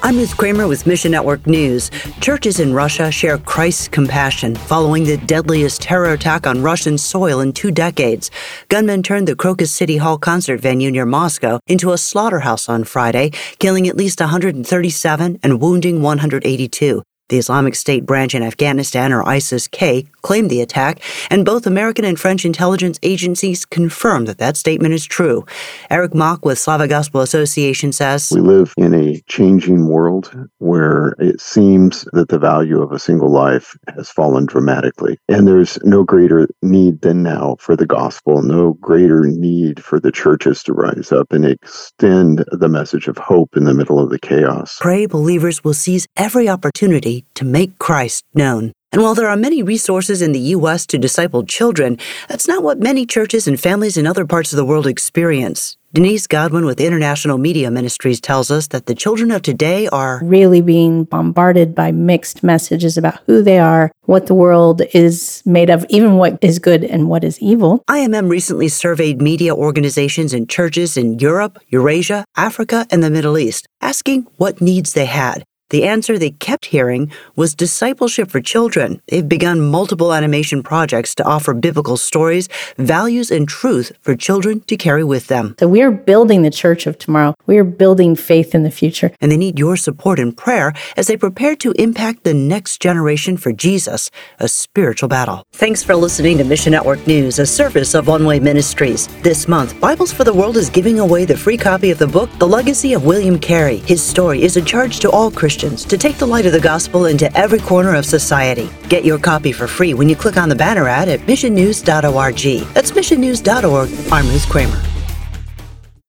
I'm Ruth Kramer with Mission Network News. Churches in Russia share Christ's compassion following the deadliest terror attack on Russian soil in 2 decades. Gunmen turned the Crocus City Hall concert venue near Moscow into a slaughterhouse on Friday, killing at least 137 and wounding 182. The Islamic State branch in Afghanistan, or ISIS-K, claimed the attack, and both American and French intelligence agencies confirmed that statement is true. Eric Mock with Slava Gospel Association says, "We live in a changing world where it seems that the value of a single life has fallen dramatically. And there's no greater need than now for the gospel, no greater need for the churches to rise up and extend the message of hope in the middle of the chaos." Pray believers will seize every opportunity to make Christ known. And while there are many resources in the U.S. to disciple children, that's not what many churches and families in other parts of the world experience. Denise Godwin with International Media Ministries tells us that the children of today are really being bombarded by mixed messages about who they are, what the world is made of, even what is good and what is evil. IMM recently surveyed media organizations and churches in Europe, Eurasia, Africa, and the Middle East, asking what needs they had. The answer they kept hearing was discipleship for children. They've begun multiple animation projects to offer biblical stories, values, and truth for children to carry with them. So we are building the church of tomorrow. We are building faith in the future. And they need your support and prayer as they prepare to impact the next generation for Jesus, a spiritual battle. Thanks for listening to Mission Network News, a service of One Way Ministries. This month, Bibles for the World is giving away the free copy of the book, The Legacy of William Carey. His story is a charge to all Christians to take the light of the gospel into every corner of society. Get your copy for free when you click on the banner ad at missionnews.org. That's missionnews.org. I'm Ruth Kramer.